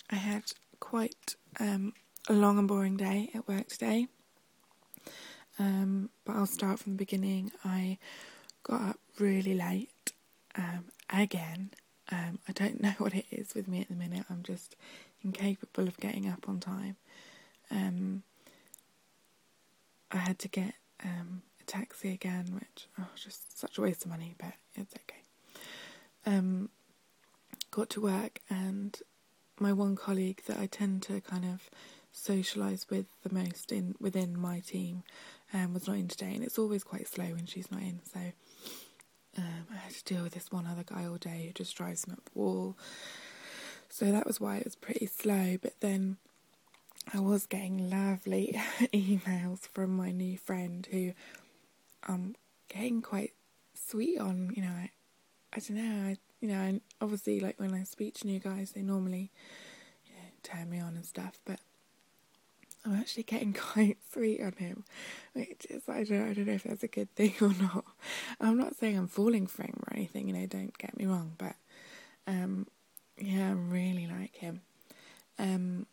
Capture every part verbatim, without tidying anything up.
I had quite um, a long and boring day at work today. Um, but I'll start from the beginning. I got up really late, um, again. Um, I don't know what it is with me at the minute. I'm just incapable of getting up on time. Um, I had to get um, a taxi again, which, oh, just such a waste of money, but it's okay. Um, got to work, and my one colleague that I tend to kind of socialise with the most in within my team um, was not in today, and it's always quite slow when she's not in, so um, I had to deal with this one other guy all day who just drives me up the wall. So that was why it was pretty slow, but then I was getting lovely emails from my new friend who I'm getting quite sweet on, you know, I, I don't know, I, you know, and obviously, like, when I speak to new guys, they normally, you know, turn me on and stuff, but I'm actually getting quite sweet on him, which is, I don't, I don't know if that's a good thing or not. I'm not saying I'm falling for him or anything, you know, don't get me wrong, but, um, yeah, I really like him. Um,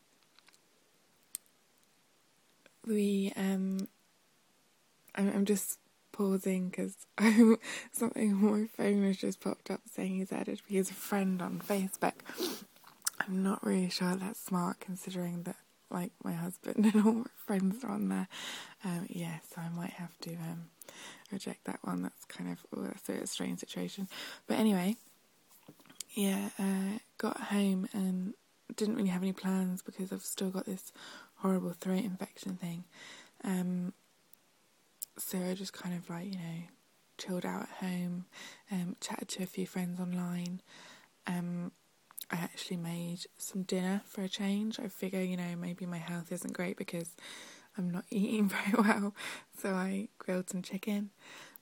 we, um, I'm, I'm just pausing because something on my phone has just popped up saying he's added me as a friend on Facebook. I'm not really sure that's smart considering that, like, my husband and all my friends are on there. Um, yeah, so I might have to um, reject that one. That's kind of oh, that's a strange situation. But anyway, yeah, uh, got home and didn't really have any plans because I've still got this horrible throat infection thing. Um, so I just kind of, like, you know, chilled out at home, um, chatted to a few friends online. Um, I actually made some dinner for a change. I figure, you know, maybe my health isn't great because I'm not eating very well, so I grilled some chicken.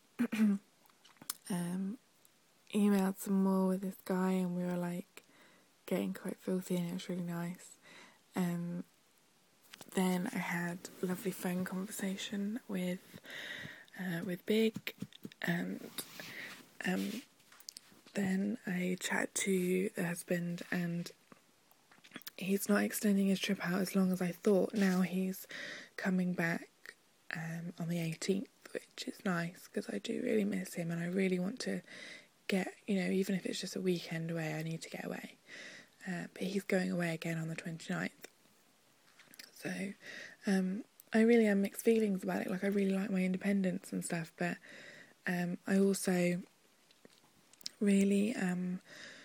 um, emailed some more with this guy, and we were, like, getting quite filthy, and it was really nice. Um, then I had a lovely phone conversation with uh, with Big, and um, then I chatted to the husband, and he's not extending his trip out as long as I thought. Now he's coming back um, on the eighteenth, which is nice because I do really miss him, and I really want to get, you know, even if it's just a weekend away, I need to get away. Uh, but he's going away again on the twenty-ninth. So um, I really have mixed feelings about it. Like, I really like my independence and stuff, but um, I also really um,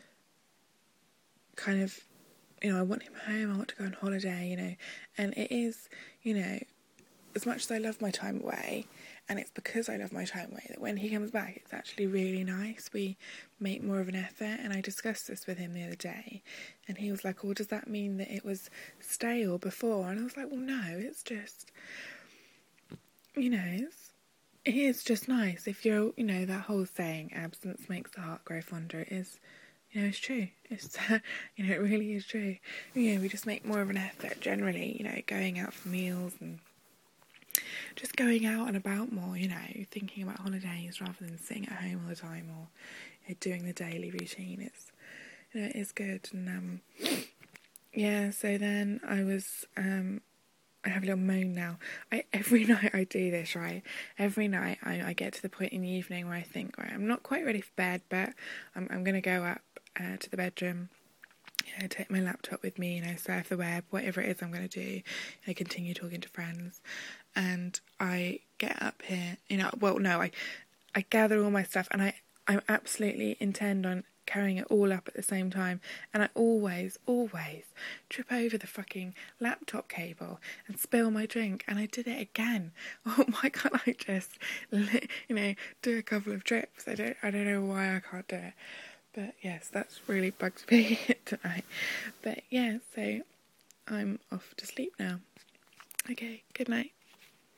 kind of, you know, I want him home, I want to go on holiday, you know, and it is, you know, as much as I love my time away, and it's because I love my time away, that when he comes back, it's actually really nice. We make more of an effort, and I discussed this with him the other day, and he was like, well, does that mean that it was stale before? And I was like, well, no, it's just, you know, it's, it is just nice. If you're, you know, that whole saying, absence makes the heart grow fonder, it is, you know, it's true. It's, uh, you know, it really is true. You know, we just make more of an effort generally, you know, going out for meals and just going out and about more, you know, thinking about holidays rather than sitting at home all the time, or, you know, doing the daily routine. It's, you know, it's good. And, um, yeah, so then I was, um, I have a little moan now. I, every night I do this, right? Every night I, I get to the point in the evening where I think, right, I'm not quite ready for bed, but I'm, I'm going to go up uh, to the bedroom, you know, take my laptop with me, you know, surf the web, whatever it is I'm going to do. I continue talking to friends. And I get up here, you know, well, no, I, I gather all my stuff, and I, I absolutely intend on carrying it all up at the same time, and I always, always trip over the fucking laptop cable and spill my drink, and I did it again. Oh, why can't I just, you know, do a couple of trips? I don't, I don't know why I can't do it, but yes, that's really bugged me tonight. But yeah, so I'm off to sleep now. Okay, good night.